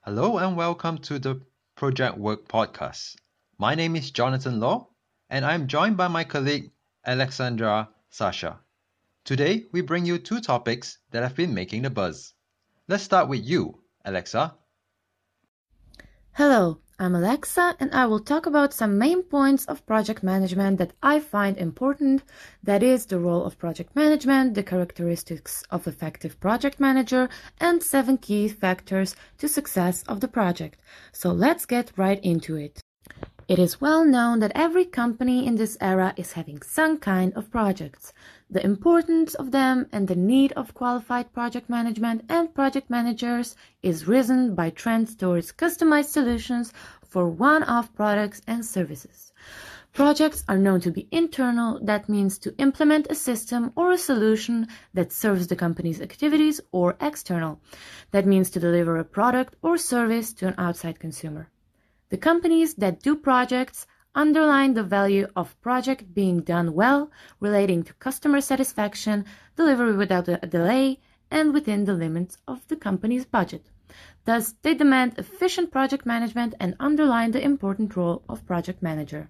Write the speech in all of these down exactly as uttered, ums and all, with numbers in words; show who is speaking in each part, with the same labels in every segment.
Speaker 1: Hello and welcome to the Project Work podcast. My name is Jonathan Law and I'm joined by my colleague Alexandra Sasha. Today we bring you two topics that have been making the buzz. Let's start with you, Alexa.
Speaker 2: Hello, I'm Alexa and I will talk about some main points of project management that I find important. That is the role of project management, the characteristics of effective project manager, and seven key factors to success of the project. So let's get right into it. It is well known that every company in this era is having some kind of projects. The importance of them and the need of qualified project management and project managers is risen by trends towards customized solutions for one-off products and services. Projects are known to be internal, that means to implement a system or a solution that serves the company's activities, or external, that means to deliver a product or service to an outside consumer. The companies that do projects underline the value of project being done well, relating to customer satisfaction, delivery without a delay, and within the limits of the company's budget. Thus, they demand efficient project management and underline the important role of project manager.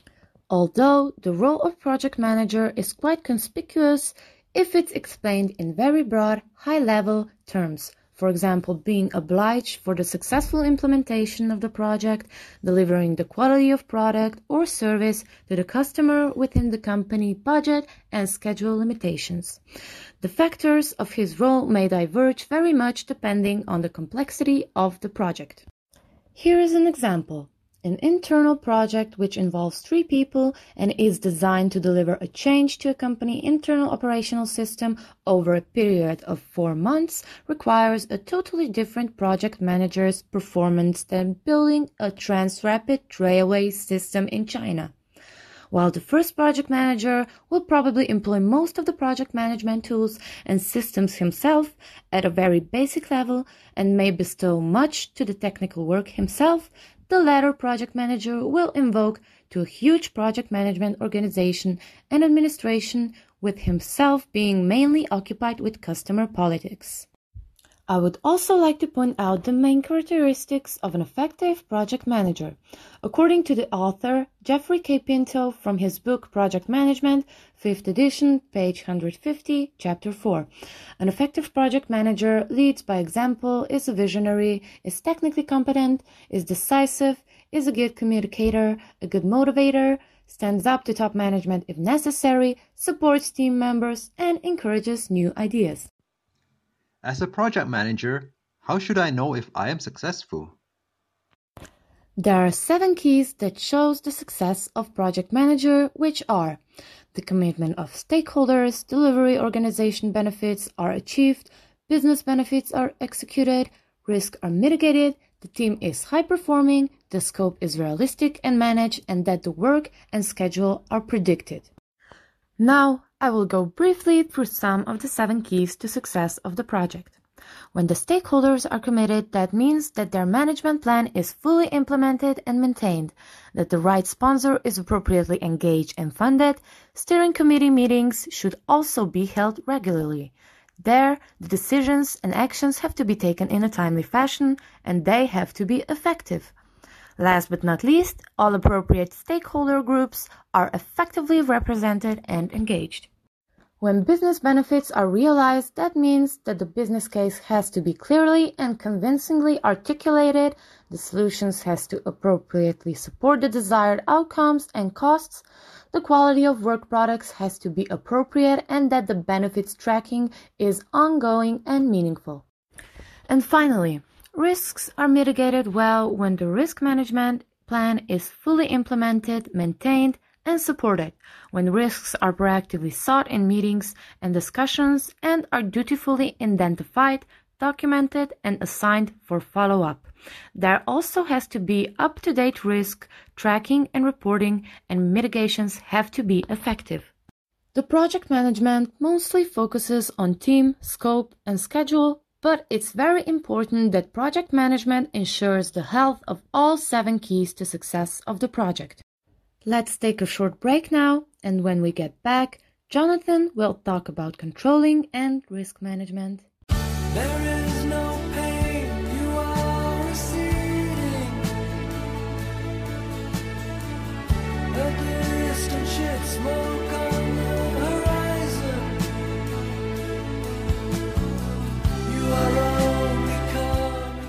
Speaker 2: Although the role of project manager is quite conspicuous if it's explained in very broad, high-level terms. For example, being obliged for the successful implementation of the project, delivering the quality of product or service to the customer within the company budget and schedule limitations. The factors of his role may diverge very much depending on the complexity of the project. Here is an example. An internal project which involves three people and is designed to deliver a change to a company internal operational system over a period of four months requires a totally different project manager's performance than building a Transrapid railway system in China. While the first project manager will probably employ most of the project management tools and systems himself at a very basic level and may bestow much to the technical work himself, the latter project manager will invoke to a huge project management organization and administration, with himself being mainly occupied with customer politics. I would also like to point out the main characteristics of an effective project manager. According to the author, Jeffrey K. Pinto, from his book Project Management, fifth edition, page one hundred fifty, chapter four. An effective project manager leads by example, is a visionary, is technically competent, is decisive, is a good communicator, a good motivator, stands up to top management if necessary, supports team members, and encourages new ideas.
Speaker 1: As a project manager, how should I know if I am successful?
Speaker 2: There are seven keys that shows the success of project manager, which are: the commitment of stakeholders, delivery organization benefits are achieved, business benefits are executed, risks are mitigated, the team is high performing, the scope is realistic and managed, and that the work and schedule are predicted. Now, I will go briefly through some of the seven keys to success of the project. When the stakeholders are committed, that means that their management plan is fully implemented and maintained, that the right sponsor is appropriately engaged and funded. Steering committee meetings should also be held regularly. There, the decisions and actions have to be taken in a timely fashion, and they have to be effective. Last but not least, all appropriate stakeholder groups are effectively represented and engaged. When business benefits are realized, that means that the business case has to be clearly and convincingly articulated, the solutions has to appropriately support the desired outcomes and costs, the quality of work products has to be appropriate, and that the benefits tracking is ongoing and meaningful. And finally, risks are mitigated well when the risk management plan is fully implemented, maintained, and supported, when risks are proactively sought in meetings and discussions and are dutifully identified, documented, and assigned for follow-up. There also has to be up-to-date risk tracking and reporting, and mitigations have to be effective. The project management mostly focuses on team, scope, and schedule, but it's very important that project management ensures the health of all seven keys to success of the project. Let's take a short break now, and when we get back, Jonathan will talk about controlling and risk management.
Speaker 3: There is no pain you are receding, a distant shit smoke on the horizon. You are only coming.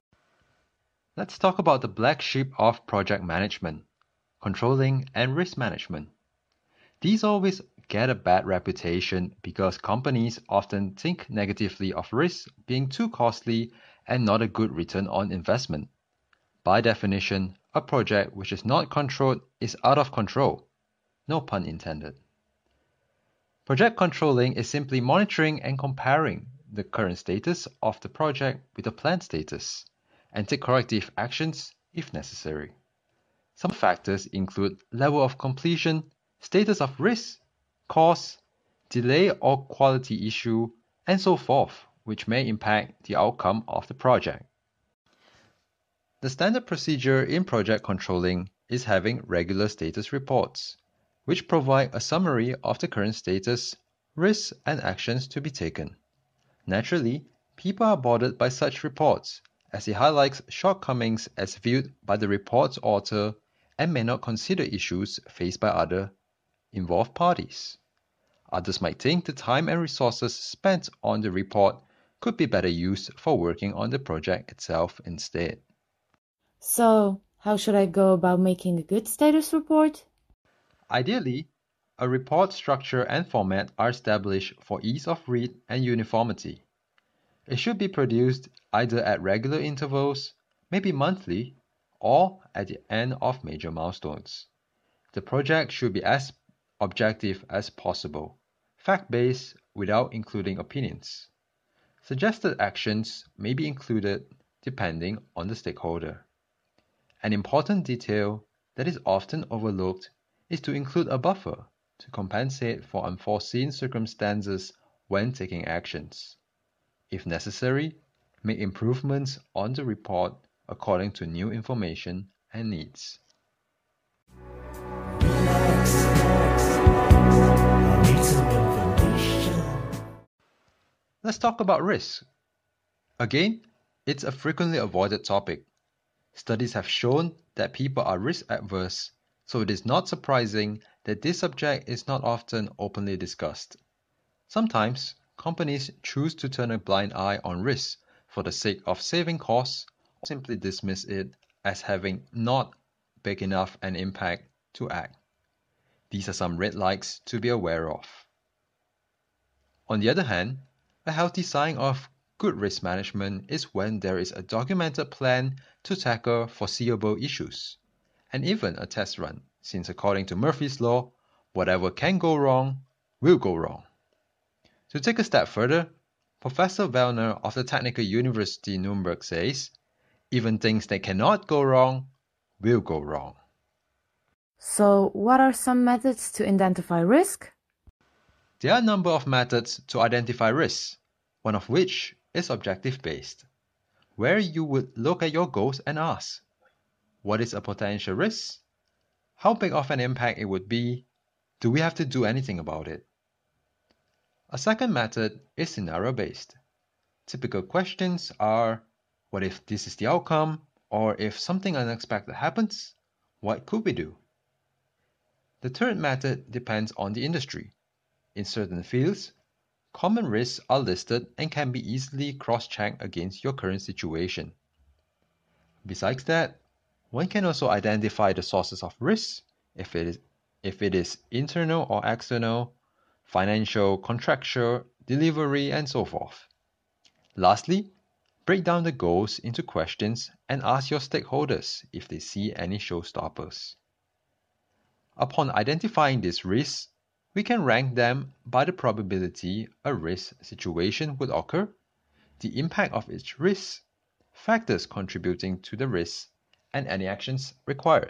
Speaker 1: Let's talk about the black sheep of project management, controlling and risk management. These always get a bad reputation because companies often think negatively of risk being too costly and not a good return on investment. By definition, a project which is not controlled is out of control. No pun intended. Project controlling is simply monitoring and comparing the current status of the project with the planned status, and take corrective actions if necessary. Some factors include level of completion, status of risk, cost, delay or quality issue, and so forth, which may impact the outcome of the project. The standard procedure in project controlling is having regular status reports, which provide a summary of the current status, risks, and actions to be taken. Naturally, people are bothered by such reports, as it highlights shortcomings as viewed by the report's author and may not consider issues faced by other involved parties. Others might think the time and resources spent on the report could be better used for working on the project itself instead.
Speaker 2: So, how should I go about making a good status report?
Speaker 1: Ideally, a report structure and format are established for ease of read and uniformity. It should be produced either at regular intervals, maybe monthly, or at the end of major milestones. The project should be as objective as possible, fact-based without including opinions. Suggested actions may be included depending on the stakeholder. An important detail that is often overlooked is to include a buffer to compensate for unforeseen circumstances when taking actions. If necessary, make improvements on the report according to new information and needs. Let's talk about risk. Again, it's a frequently avoided topic. Studies have shown that people are risk averse, so it is not surprising that this subject is not often openly discussed. Sometimes, companies choose to turn a blind eye on risk for the sake of saving costs or simply dismiss it as having not big enough an impact to act. These are some red lights to be aware of. On the other hand, a healthy sign of good risk management is when there is a documented plan to tackle foreseeable issues, and even a test run, since according to Murphy's Law, whatever can go wrong will go wrong. To take a step further, Professor Wellner of the Technical University Nuremberg says, even things that cannot go wrong will go wrong.
Speaker 2: So, what are some methods to identify risk?
Speaker 1: There are a number of methods to identify risks, one of which is objective-based, where you would look at your goals and ask, what is a potential risk? How big of an impact it would be? Do we have to do anything about it? A second method is scenario-based. Typical questions are, what if this is the outcome? Or if something unexpected happens, what could we do? The third method depends on the industry. In certain fields, common risks are listed and can be easily cross-checked against your current situation. Besides that, one can also identify the sources of risk, if it is, if it is internal or external, financial, contractual, delivery, and so forth. Lastly, break down the goals into questions and ask your stakeholders if they see any showstoppers. Upon identifying these risks, we can rank them by the probability a risk situation would occur, the impact of each risk, factors contributing to the risk, and any actions required.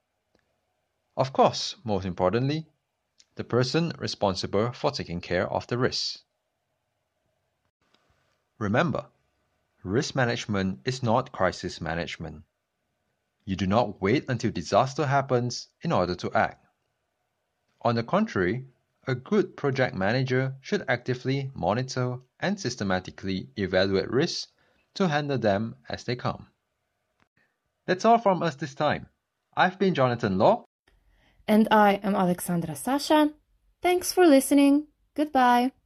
Speaker 1: Of course, most importantly, the person responsible for taking care of the risk. Remember, risk management is not crisis management. You do not wait until disaster happens in order to act. On the contrary, a good project manager should actively monitor and systematically evaluate risks to handle them as they come. That's all from us this time. I've been Jonathan Law.
Speaker 2: And I am Alexandra Sasha. Thanks for listening. Goodbye.